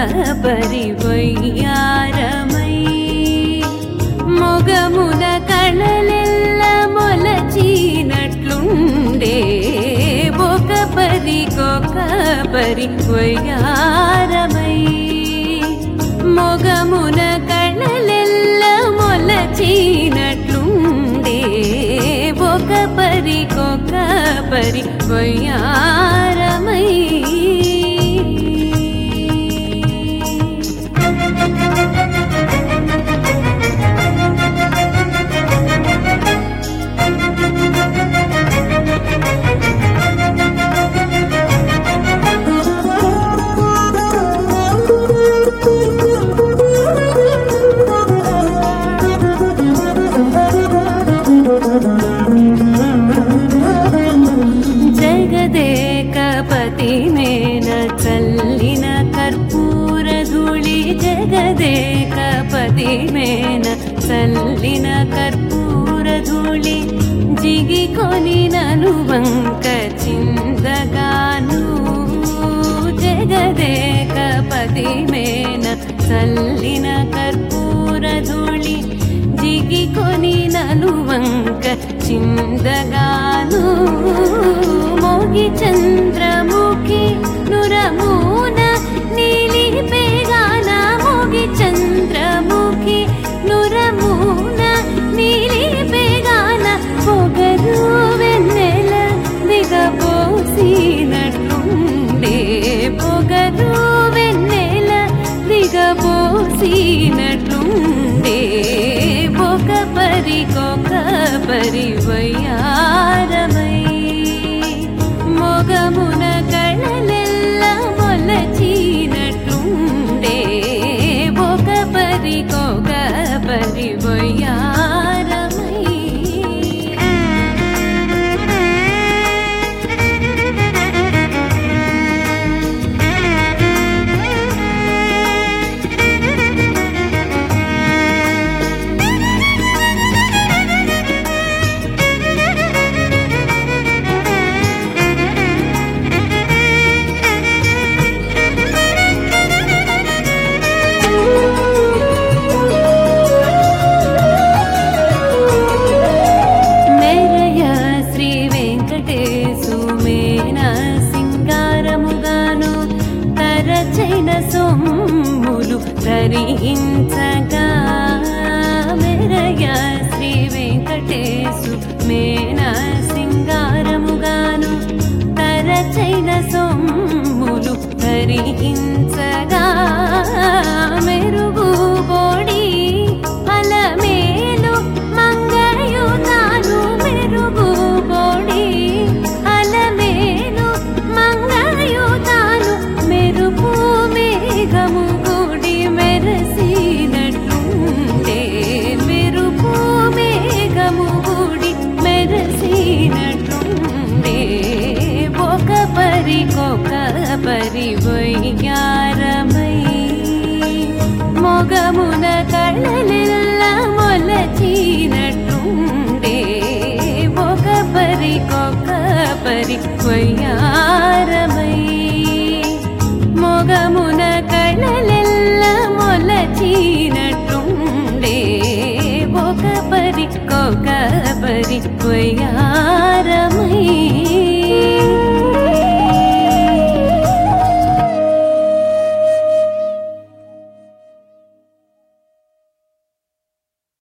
పరివయ్యారమై మొగమున కళలెల్ల మొలచినట్లుండే ఒక పరికొక పరివయ్యారమై మొగమున కళలెల్ల మొలచినట్లుండే ఒక పరికొక పరివయ్యారమై జగదేకపతిమేన చల్లిన కర్పూరధూళి జగదేకపతిమేన చల్లిన కర్పూరధూళి జిగికొని నను వంక చిందగాను జగదేకపతిమేన చల్లిన కర్పూరధూళి జిగికొని నను వంక చిందగాను మోగి చంద్రముఖి నురమున నీలిపేగాన మోగి చంద్రముఖి నురమున నీలిపేగాన పొగరు వెన్నెల దిగబోసినట్లుండే పొగరు వెన్నెల దిగబోసినట్లుండే ఒక పరికొక పరివయ్యారమై మొగమున కళలెల్ల మొలచినట్లుండే ఒక పరికొక పరివయ్యారమై సొమ్ములు ధరించగా మెరయ శ్రీ వెంకటేశు మేన సింగారముగాను తరచైన సొమ్ములు ధరించగా మెరుగు బోడి అలమేలు మంగయుతాను మెరుగు బోడి అలమేలు మంగయుతాను మెరుపు మేఘము గుడి మెరసినట్లుండే మెరుపు మేఘము గుడి మెరసినట్లుండే ఒక పరికొక పరివయ్యారమై మొగమున కళలెల్ల మొలచినట్లుండే ఒక పరికొక పరివయ్యారమై మొగమున కళలెల్ల మొలచినట్లుండే ఒక పరికొక